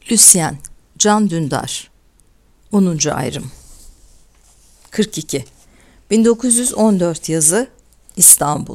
Lucien, Can Dündar 10. Ayrım 42 1914 yazı İstanbul.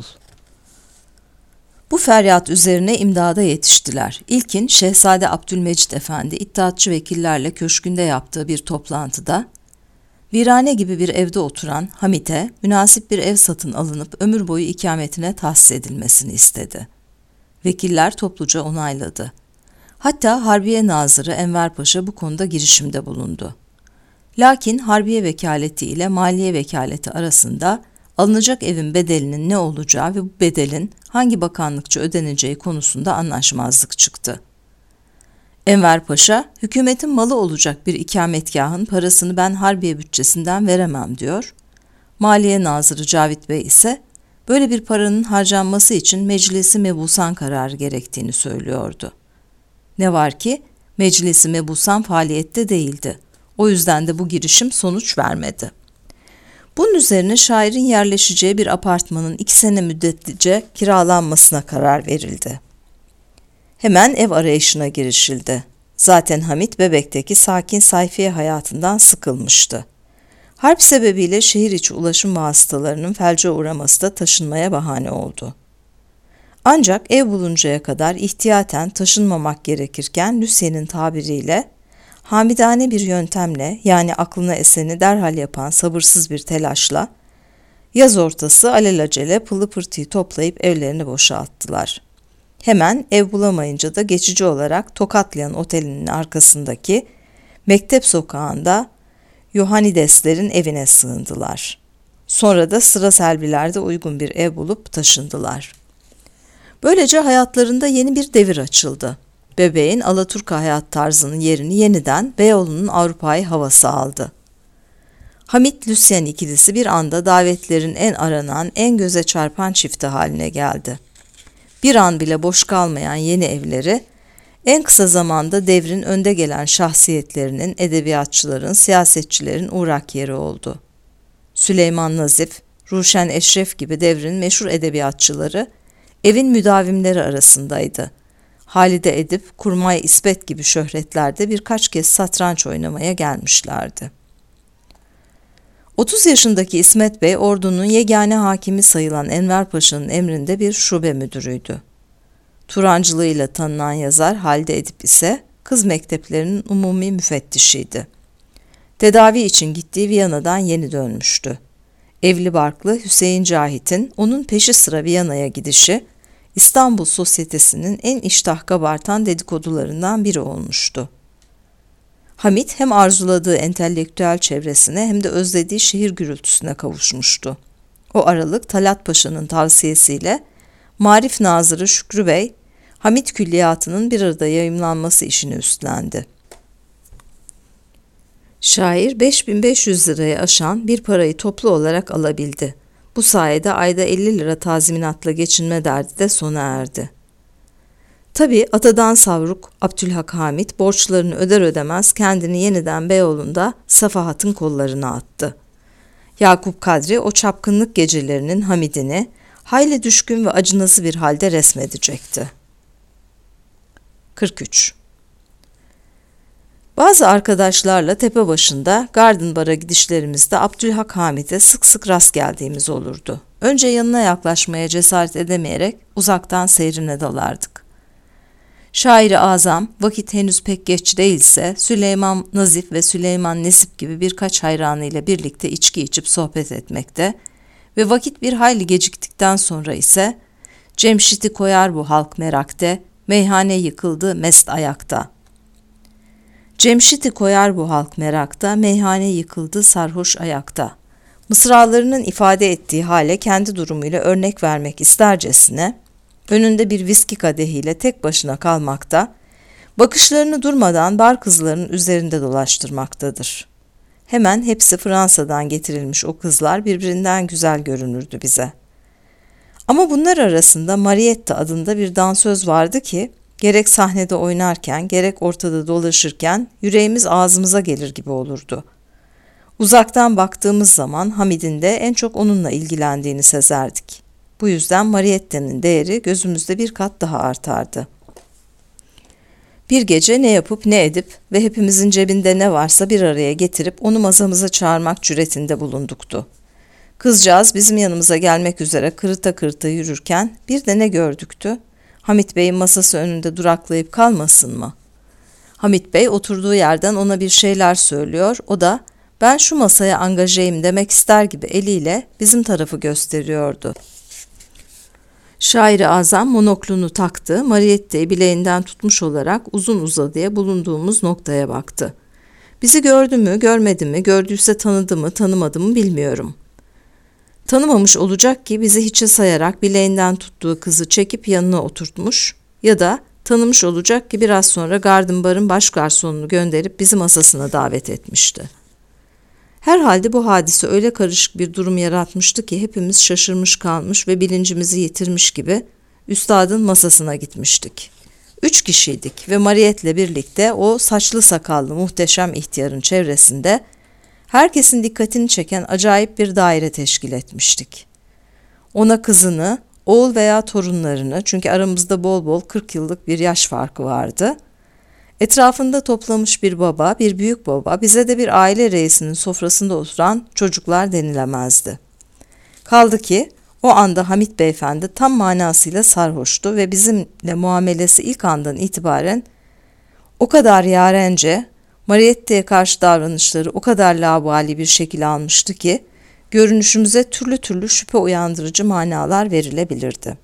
Bu feryat üzerine imdada yetiştiler. İlkin Şehzade Abdülmecit Efendi İttihatçı vekillerle köşkünde yaptığı bir toplantıda virane gibi bir evde oturan Hamit'e münasip bir ev satın alınıp ömür boyu ikametine tahsis edilmesini istedi. Vekiller topluca onayladı. Hatta Harbiye Nazırı Enver Paşa bu konuda girişimde bulundu. Lakin Harbiye Vekaleti ile Maliye Vekaleti arasında alınacak evin bedelinin ne olacağı ve bu bedelin hangi bakanlıkça ödeneceği konusunda anlaşmazlık çıktı. Enver Paşa, hükümetin malı olacak bir ikametgahın parasını ben Harbiye bütçesinden veremem diyor. Maliye Nazırı Cavit Bey ise böyle bir paranın harcanması için Meclisi Mebusan kararı gerektiğini söylüyordu. Ne var ki Meclisi Mebusan faaliyette değildi. O yüzden de bu girişim sonuç vermedi. Bunun üzerine şairin yerleşeceği bir apartmanın 2 sene müddetlice kiralanmasına karar verildi. Hemen ev arayışına girişildi. Zaten Hamit Bebek'teki sakin sayfiye hayatından sıkılmıştı. Harp sebebiyle şehir içi ulaşım vasıtalarının felce uğraması da taşınmaya bahane oldu. Ancak ev buluncaya kadar ihtiyaten taşınmamak gerekirken Lucien'in tabiriyle hamidane bir yöntemle, yani aklına eseni derhal yapan sabırsız bir telaşla yaz ortası alelacele pılı pırtıyı toplayıp evlerini boşalttılar. Hemen ev bulamayınca da geçici olarak Tokatlayan Oteli'nin arkasındaki Mektep Sokağı'nda Yohanideslerin evine sığındılar. Sonra da sıra Selvilerde uygun bir ev bulup taşındılar. Böylece hayatlarında yeni bir devir açıldı. Bebeğin Alaturka hayat tarzının yerini yeniden Beyoğlu'nun Avrupa'yı havası aldı. Hamit-Lucien ikilisi bir anda davetlerin en aranan, en göze çarpan çifti haline geldi. Bir an bile boş kalmayan yeni evleri, en kısa zamanda devrin önde gelen şahsiyetlerinin, edebiyatçıların, siyasetçilerin uğrak yeri oldu. Süleyman Nazif, Ruşen Eşref gibi devrin meşhur edebiyatçıları evin müdavimleri arasındaydı. Halide Edip, Kurmay İsmet gibi şöhretlerde birkaç kez satranç oynamaya gelmişlerdi. 30 yaşındaki İsmet Bey, ordunun yegane hakimi sayılan Enver Paşa'nın emrinde bir şube müdürüydü. Turancılığıyla tanınan yazar Halide Edip ise kız mekteplerinin umumi müfettişiydi. Tedavi için gittiği Viyana'dan yeni dönmüştü. Evli barklı Hüseyin Cahit'in onun peşi sıra Viyana'ya gidişi, İstanbul sosyetesinin en iştah kabartan dedikodularından biri olmuştu. Hamit hem arzuladığı entelektüel çevresine hem de özlediği şehir gürültüsüne kavuşmuştu. O aralık Talat Paşa'nın tavsiyesiyle Marif Nazırı Şükrü Bey, Hamit Külliyatı'nın bir arada yayımlanması işini üstlendi. Şair 5500 liraya aşan bir parayı toplu olarak alabildi. Bu sayede ayda 50 lira tazminatla geçinme derdi de sona erdi. Tabii atadan savruk Abdülhak Hamit borçlarını öder ödemez kendini yeniden Beyoğlu'nda Safahat'ın kollarına attı. Yakup Kadri o çapkınlık gecelerinin Hamid'ini hayli düşkün ve acınası bir halde resmedecekti. 43 Bazı arkadaşlarla tepe başında Garden Bar'a gidişlerimizde Abdülhak Hamid'e sık sık rast geldiğimiz olurdu. Önce yanına yaklaşmaya cesaret edemeyerek uzaktan seyrine dalardık. Şair-i azam vakit henüz pek geç değilse Süleyman Nazif ve Süleyman Nesip gibi birkaç hayranıyla birlikte içki içip sohbet etmekte ve vakit bir hayli geciktikten sonra ise Cemşit'i koyar bu halk merakte, meyhane yıkıldı mest ayakta. Cemşit'i koyar bu halk merakta, meyhane yıkıldı sarhoş ayakta. Mısralarının ifade ettiği hale kendi durumuyla örnek vermek istercesine, önünde bir viski kadehiyle tek başına kalmakta, bakışlarını durmadan bar kızlarının üzerinde dolaştırmaktadır. Hemen hepsi Fransa'dan getirilmiş o kızlar birbirinden güzel görünürdü bize. Ama bunlar arasında Marietta adında bir dansöz vardı ki, gerek sahnede oynarken, gerek ortada dolaşırken yüreğimiz ağzımıza gelir gibi olurdu. Uzaktan baktığımız zaman Hamid'in de en çok onunla ilgilendiğini sezerdik. Bu yüzden Marietta'nın değeri gözümüzde bir kat daha artardı. Bir gece ne yapıp ne edip ve hepimizin cebinde ne varsa bir araya getirip onu masamıza çağırmak cüretinde bulunduktu. Kızcağız bizim yanımıza gelmek üzere kırıta kırıta yürürken bir de ne gördüktü? Hamit Bey'in masası önünde duraklayıp kalmasın mı? Hamit Bey oturduğu yerden ona bir şeyler söylüyor, o da ben şu masaya angajeyim demek ister gibi eliyle bizim tarafı gösteriyordu. Şair-i Azam monoklunu taktı, Mariette'yi bileğinden tutmuş olarak uzun uzadıya bulunduğumuz noktaya baktı. Bizi gördü mü, görmedi mi, gördüyse tanıdı mı, tanımadı mı bilmiyorum. Tanımamış olacak ki bizi hiçe sayarak bileğinden tuttuğu kızı çekip yanına oturtmuş ya da tanımış olacak ki biraz sonra Garden Bar'ın baş garsonunu gönderip bizi masasına davet etmişti. Herhalde bu hadise öyle karışık bir durum yaratmıştı ki hepimiz şaşırmış kalmış ve bilincimizi yitirmiş gibi üstadın masasına gitmiştik. 3 kişiydik ve Mariette'le birlikte o saçlı sakallı muhteşem ihtiyarın çevresinde herkesin dikkatini çeken acayip bir daire teşkil etmiştik. Ona kızını, oğul veya torunlarını, çünkü aramızda bol bol 40 yıllık bir yaş farkı vardı, etrafında toplamış bir baba, bir büyük baba, bize de bir aile reisinin sofrasında oturan çocuklar denilemezdi. Kaldı ki o anda Hamit Beyefendi tam manasıyla sarhoştu ve bizimle muamelesi ilk andan itibaren o kadar yarence, Mariette'ye karşı davranışları o kadar laubali bir şekil almıştı ki, görünüşümüze türlü türlü şüphe uyandırıcı manalar verilebilirdi.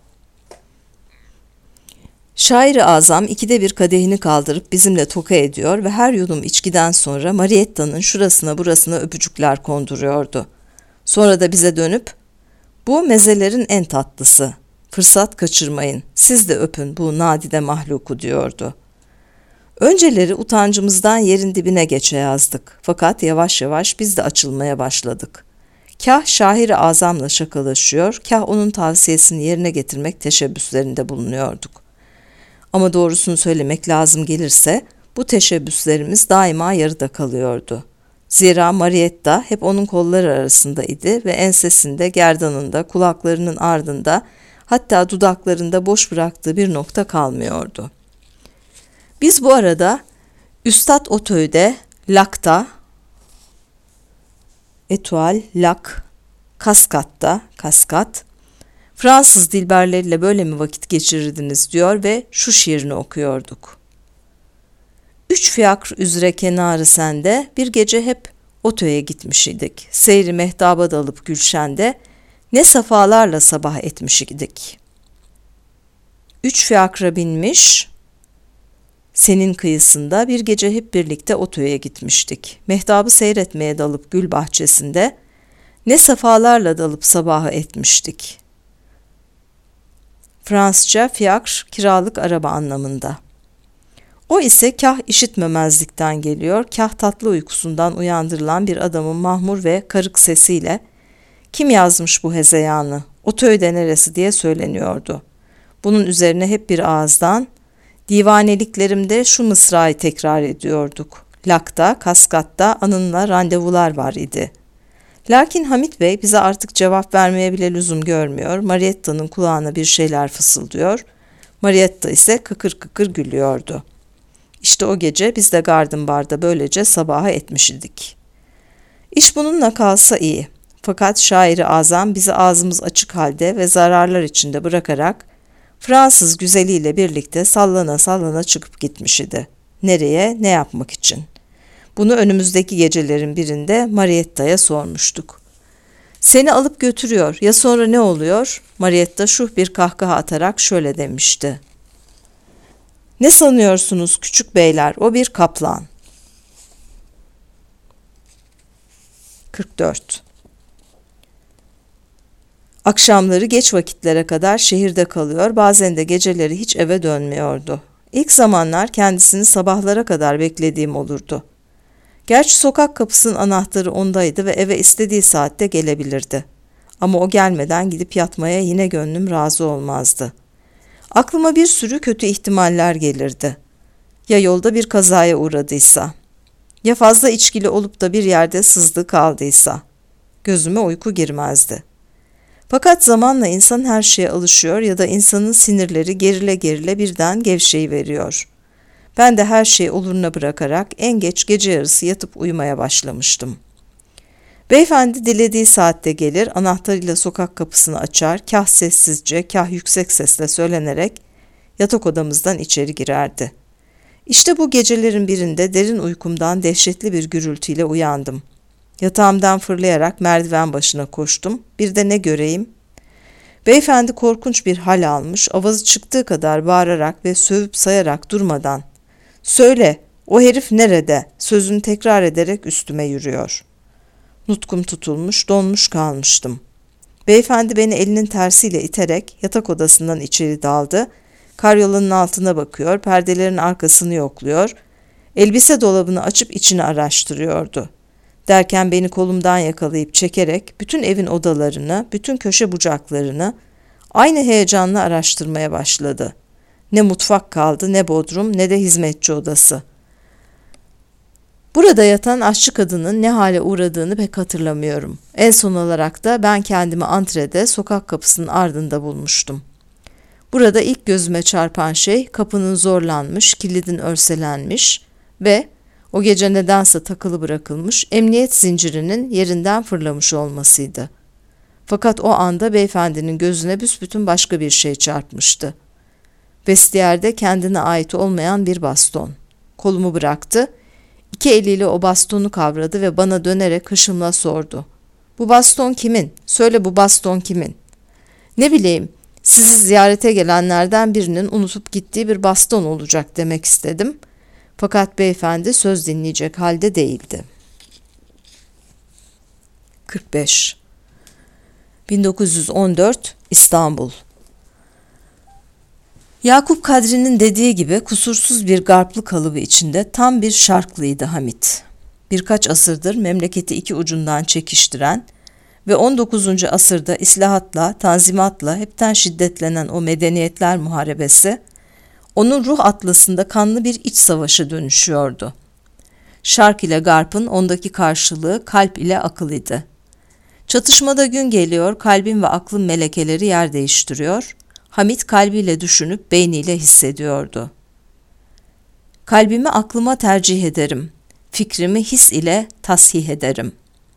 Şair-i Azam 2'de 1 kadehini kaldırıp bizimle toka ediyor ve her yudum içkiden sonra Marietta'nın şurasına burasına öpücükler konduruyordu. Sonra da bize dönüp, bu mezelerin en tatlısı, fırsat kaçırmayın, siz de öpün bu nadide mahluku diyordu. Önceleri utancımızdan yerin dibine geçe yazdık, fakat yavaş yavaş biz de açılmaya başladık. Kah Şair-i Azam'la şakalaşıyor, kah onun tavsiyesini yerine getirmek teşebbüslerinde bulunuyorduk. Ama doğrusunu söylemek lazım gelirse, bu teşebbüslerimiz daima yarıda kalıyordu. Zira Marietta hep onun kolları arasında idi ve ensesinde, gerdanında, kulaklarının ardında, hatta dudaklarında boş bıraktığı bir nokta kalmıyordu. Biz bu arada Üstad Otöy'de, Lak'ta, Etual, Lak, Kaskat'ta, Kaskat, Fransız dilberleriyle böyle mi vakit geçirirdiniz diyor ve şu şiirini okuyorduk. 3 fiyakr üzere kenarı sende, bir gece hep Otöy'e gitmiş idik. Seyri mehtaba dalıp gülşende, ne safalarla sabah etmiş idik. 3 fiyakra binmiş, senin kıyısında bir gece hep birlikte Otöy'e gitmiştik. Mehtabı seyretmeye dalıp gül bahçesinde, ne safalarla dalıp sabahı etmiştik. Fransızca fiyakr, kiralık araba anlamında. O ise kah işitmemezlikten geliyor, kah tatlı uykusundan uyandırılan bir adamın mahmur ve karık sesiyle kim yazmış bu hezeyanı, Otöy'de neresi diye söyleniyordu. Bunun üzerine hep bir ağızdan divaneliklerimde şu mısrayı tekrar ediyorduk. Lak'ta, Kaskat'ta anınla randevular var idi. Lakin Hamit Bey bize artık cevap vermeye bile lüzum görmüyor, Marietta'nın kulağına bir şeyler fısıldıyor, Marietta ise kıkır kıkır gülüyordu. İşte o gece biz de Garden Bar'da böylece sabaha etmiş idik. İş bununla kalsa iyi. Fakat Şair-i Azam bizi ağzımız açık halde ve zararlar içinde bırakarak Fransız güzeliyle birlikte sallana sallana çıkıp gitmiş idi. Nereye, ne yapmak için? Bunu önümüzdeki gecelerin birinde Marietta'ya sormuştuk. Seni alıp götürüyor, ya sonra ne oluyor? Marietta şuh bir kahkaha atarak şöyle demişti. Ne sanıyorsunuz küçük beyler, o bir kaplan. 44. Akşamları geç vakitlere kadar şehirde kalıyor, bazen de geceleri hiç eve dönmüyordu. İlk zamanlar kendisini sabahlara kadar beklediğim olurdu. Gerçi sokak kapısının anahtarı ondaydı ve eve istediği saatte gelebilirdi. Ama o gelmeden gidip yatmaya yine gönlüm razı olmazdı. Aklıma bir sürü kötü ihtimaller gelirdi. Ya yolda bir kazaya uğradıysa, ya fazla içkili olup da bir yerde sızdı kaldıysa, gözüme uyku girmezdi. Fakat zamanla insan her şeye alışıyor ya da insanın sinirleri gerile gerile birden gevşeyiveriyor. Ben de her şeyi oluruna bırakarak en geç gece yarısı yatıp uyumaya başlamıştım. Beyefendi dilediği saatte gelir, anahtarıyla sokak kapısını açar, kah sessizce, kah yüksek sesle söylenerek yatak odamızdan içeri girerdi. İşte bu gecelerin birinde derin uykumdan dehşetli bir gürültüyle uyandım. Yatağımdan fırlayarak merdiven başına koştum. Bir de ne göreyim? Beyefendi korkunç bir hal almış, avazı çıktığı kadar bağırarak ve sövüp sayarak durmadan "Söyle, o herif nerede?" sözünü tekrar ederek üstüme yürüyor. Nutkum tutulmuş, donmuş kalmıştım. Beyefendi beni elinin tersiyle iterek yatak odasından içeri daldı. Karyolanın altına bakıyor, perdelerin arkasını yokluyor, elbise dolabını açıp içini araştırıyordu. Derken beni kolumdan yakalayıp çekerek bütün evin odalarını, bütün köşe bucaklarını aynı heyecanla araştırmaya başladı. Ne mutfak kaldı, ne bodrum, ne de hizmetçi odası. Burada yatan aşçı kadının ne hale uğradığını pek hatırlamıyorum. En son olarak da ben kendimi antrede, sokak kapısının ardında bulmuştum. Burada ilk gözüme çarpan şey kapının zorlanmış, kilidin örselenmiş ve o gece nedense takılı bırakılmış emniyet zincirinin yerinden fırlamış olmasıydı. Fakat o anda beyefendinin gözüne büsbütün başka bir şey çarpmıştı. Vestiyerde kendine ait olmayan bir baston. Kolumu bıraktı, iki eliyle o bastonu kavradı ve bana dönerek hışımla sordu. "Bu baston kimin? Söyle, bu baston kimin?" "Ne bileyim, sizi ziyarete gelenlerden birinin unutup gittiği bir baston olacak" demek istedim. Fakat beyefendi söz dinleyecek halde değildi. 45. 1914 İstanbul. Yakup Kadri'nin dediği gibi kusursuz bir garplı kalıbı içinde tam bir şarklıydı Hamit. Birkaç asırdır memleketi iki ucundan çekiştiren ve 19. asırda islahatla, tanzimatla hepten şiddetlenen o medeniyetler muharebesi, onun ruh atlasında kanlı bir iç savaşı dönüşüyordu. Şark ile Garp'ın ondaki karşılığı kalp ile akıl idi. Çatışmada gün geliyor, kalbin ve aklın melekeleri yer değiştiriyor, Hamit kalbiyle düşünüp beyniyle hissediyordu. "Kalbimi aklıma tercih ederim, fikrimi his ile tasih ederim.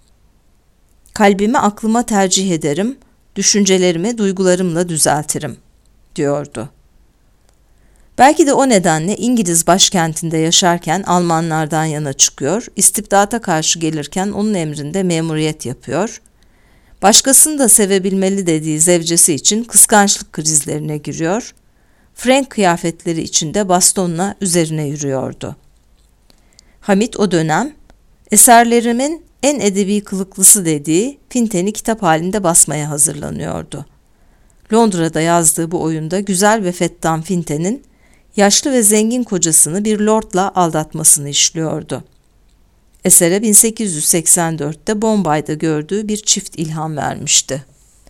Kalbimi aklıma tercih ederim, düşüncelerimi duygularımla düzeltirim," diyordu. Belki de o nedenle İngiliz başkentinde yaşarken Almanlardan yana çıkıyor, istibdata karşı gelirken onun emrinde memuriyet yapıyor, başkasını da sevebilmeli dediği zevcesi için kıskançlık krizlerine giriyor, Frank kıyafetleri içinde bastonla üzerine yürüyordu. Hamit o dönem, eserlerimin en edebi kılıklısı dediği Finten'i kitap halinde basmaya hazırlanıyordu. Londra'da yazdığı bu oyunda güzel ve fettan Finten'in yaşlı ve zengin kocasını bir lordla aldatmasını işliyordu. Esere 1884'te Bombay'da gördüğü bir çift ilham vermişti.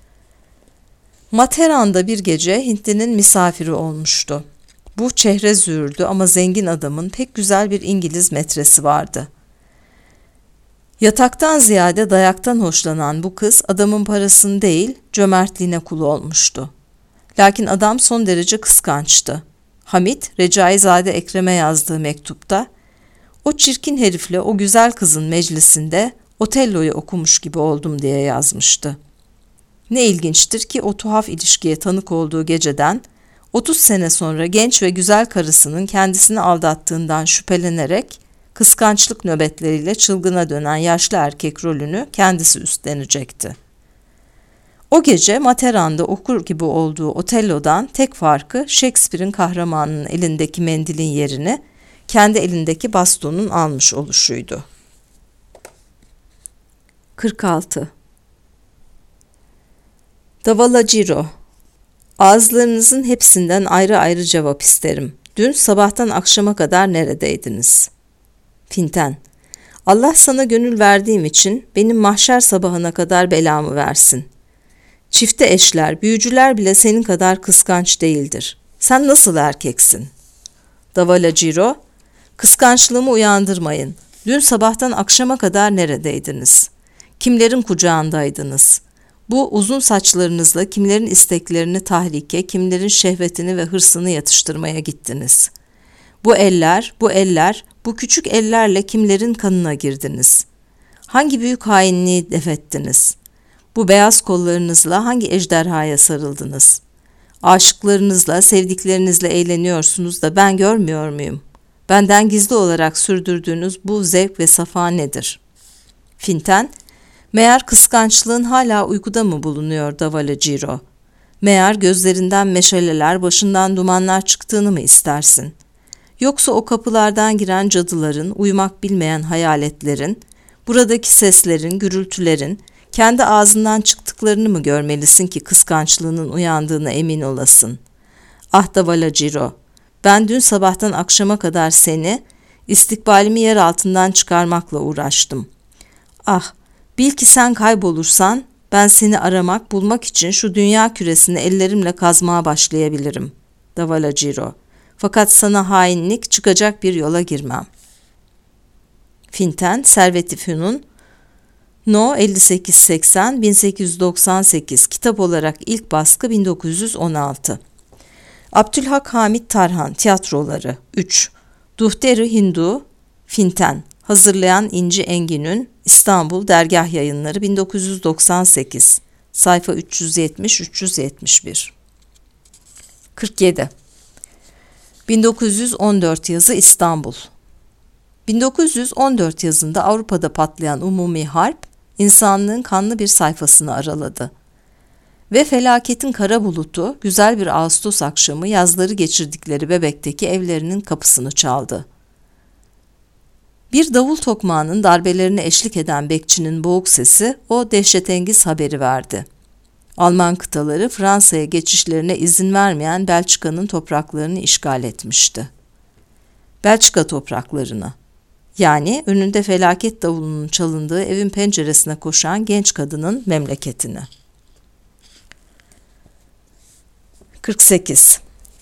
Materan'da bir gece Hintli'nin misafiri olmuştu. Bu çehre züğürdü ama zengin adamın pek güzel bir İngiliz metresi vardı. Yataktan ziyade dayaktan hoşlanan bu kız adamın parasını değil, cömertliğine kul olmuştu. Lakin adam son derece kıskançtı. Hamit, Recaizade Ekrem'e yazdığı mektupta, "O çirkin herifle o güzel kızın meclisinde Otello'yu okumuş gibi oldum" diye yazmıştı. Ne ilginçtir ki o tuhaf ilişkiye tanık olduğu geceden 30 sene sonra genç ve güzel karısının kendisini aldattığından şüphelenerek kıskançlık nöbetleriyle çılgına dönen yaşlı erkek rolünü kendisi üstlenecekti. O gece Materan'da okur gibi olduğu Otello'dan tek farkı Shakespeare'in kahramanının elindeki mendilin yerini kendi elindeki bastonun almış oluşuydu. 46. Davalaciro. Ağızlarınızın hepsinden ayrı ayrı cevap isterim. Dün sabahtan akşama kadar neredeydiniz? Finten. Allah sana gönül verdiğim için benim mahşer sabahına kadar belamı versin. Çifte eşler, büyücüler bile senin kadar kıskanç değildir. Sen nasıl erkeksin? Davalaciro. Kıskançlığımı uyandırmayın. Dün sabahtan akşama kadar neredeydiniz? Kimlerin kucağındaydınız? Bu uzun saçlarınızla kimlerin isteklerini tahrike, kimlerin şehvetini ve hırsını yatıştırmaya gittiniz? Bu küçük ellerle kimlerin kanına girdiniz? Hangi büyük hainliği defettiniz? Bu beyaz kollarınızla hangi ejderhaya sarıldınız? Aşıklarınızla, sevdiklerinizle eğleniyorsunuz da ben görmüyor muyum? Benden gizli olarak sürdürdüğünüz bu zevk ve safa nedir? Finten, meğer kıskançlığın hala uykuda mı bulunuyor Davalaciro? Meğer gözlerinden meşaleler, başından dumanlar çıktığını mı istersin? Yoksa o kapılardan giren cadıların, uyumak bilmeyen hayaletlerin, buradaki seslerin, gürültülerin, kendi ağzından çıktıklarını mı görmelisin ki kıskançlığının uyandığına emin olasın? Ah Davalaciro, ben dün sabahtan akşama kadar seni, istikbalimi yer altından çıkarmakla uğraştım. Ah, bil ki sen kaybolursan, ben seni aramak, bulmak için şu dünya küresini ellerimle kazmaya başlayabilirim. Davalaciro, fakat sana hainlik çıkacak bir yola girmem. Finten, Servet-i Fünun, No 5880 1898, kitap olarak ilk baskı 1916. Abdülhak Hamit Tarhan, tiyatroları 3. Duhteri Hindu, Finten, hazırlayan İnci Enginün, İstanbul Dergah Yayınları 1998, sayfa 370-371. 47. 1914 yazı İstanbul. 1914 yazında Avrupa'da patlayan umumi harp, insanlığın kanlı bir sayfasını araladı. Ve felaketin kara bulutu, güzel bir Ağustos akşamı yazları geçirdikleri Bebek'teki evlerinin kapısını çaldı. Bir davul tokmağının darbelerine eşlik eden bekçinin boğuk sesi o dehşetengiz haberi verdi. Alman kıtaları Fransa'ya geçişlerine izin vermeyen Belçika'nın topraklarını işgal etmişti. Belçika topraklarını, yani önünde felaket davulunun çalındığı evin penceresine koşan genç kadının memleketini. 48.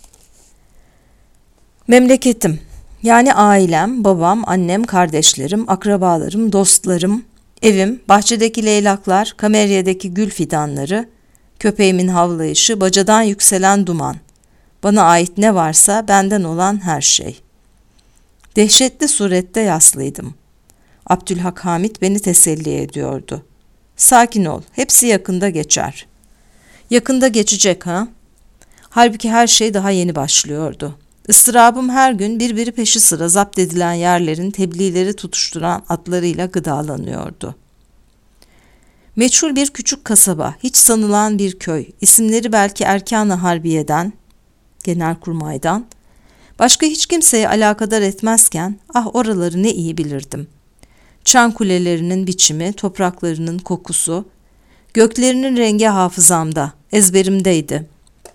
Memleketim, yani ailem, babam, annem, kardeşlerim, akrabalarım, dostlarım, evim, bahçedeki leylaklar, kameryadaki gül fidanları, köpeğimin havlayışı, bacadan yükselen duman, bana ait ne varsa benden olan her şey. Dehşetli surette yaslıydım. Abdülhak Hamit beni teselli ediyordu. Sakin ol, hepsi yakında geçer. Yakında geçecek ha? Halbuki her şey daha yeni başlıyordu. Istırabım her gün birbiri peşi sıra zapt edilen yerlerin tebliğleri tutuşturan atlarıyla gıdalanıyordu. Meçhul bir küçük kasaba, hiç sanılan bir köy, isimleri belki Erkan-ı Harbiye'den, Genelkurmay'dan, başka hiç kimseye alakadar etmezken, ah oraları ne iyi bilirdim. Çan kulelerinin biçimi, topraklarının kokusu, göklerinin rengi hafızamda, ezberimdeydi.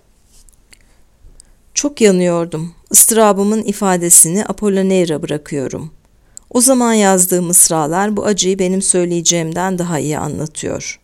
Çok yanıyordum. Istırabımın ifadesini Apollonaire'a bırakıyorum. O zaman yazdığım mısralar bu acıyı benim söyleyeceğimden daha iyi anlatıyor.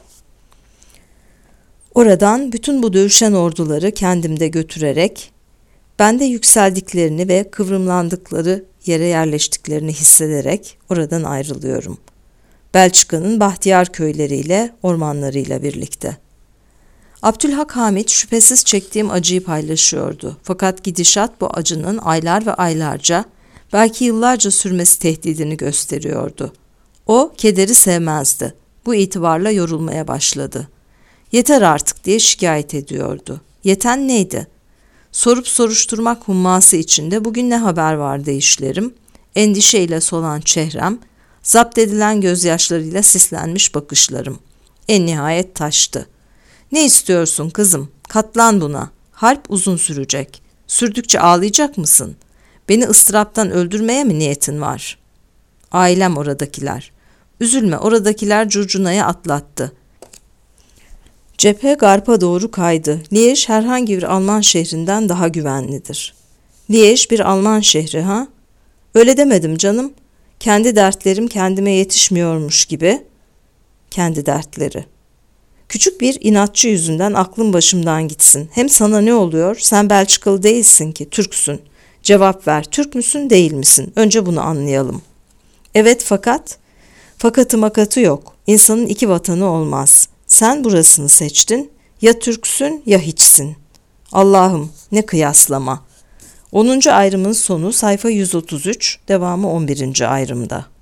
Oradan bütün bu dövüşen orduları kendimde götürerek, bende yükseldiklerini ve kıvrımlandıkları yere yerleştiklerini hissederek oradan ayrılıyorum. Belçika'nın bahtiyar köyleriyle, ormanlarıyla birlikte. Abdülhak Hamit şüphesiz çektiğim acıyı paylaşıyordu. Fakat gidişat bu acının aylar ve aylarca, belki yıllarca sürmesi tehdidini gösteriyordu. O kederi sevmezdi. Bu itibarla yorulmaya başladı. Yeter artık diye şikayet ediyordu. Yeten neydi? Sorup soruşturmak humması içinde bugün ne haber var deyişlerim, endişeyle solan çehrem, zapt edilen gözyaşlarıyla sislenmiş bakışlarım. En nihayet taştı. Ne istiyorsun kızım? Katlan buna. Harp uzun sürecek. Sürdükçe ağlayacak mısın? Beni ıstıraptan öldürmeye mi niyetin var? Ailem oradakiler. Üzülme, oradakiler curcunaya atlattı. Cephe Garp'a doğru kaydı. Liège herhangi bir Alman şehrinden daha güvenlidir. Liège bir Alman şehri ha? Öyle demedim canım. Kendi dertlerim kendime yetişmiyormuş gibi. Kendi dertleri. Küçük bir inatçı yüzünden aklım başımdan gitsin. Hem sana ne oluyor? Sen Belçikalı değilsin ki, Türksün. Cevap ver, Türk müsün değil misin? Önce bunu anlayalım. Evet fakat? Fakatı makatı yok. İnsanın iki vatanı olmaz. Sen burasını seçtin. Ya Türksün ya hiçsin. Allah'ım ne kıyaslama. 10. ayrımın sonu sayfa 133, devamı 11. ayrımda.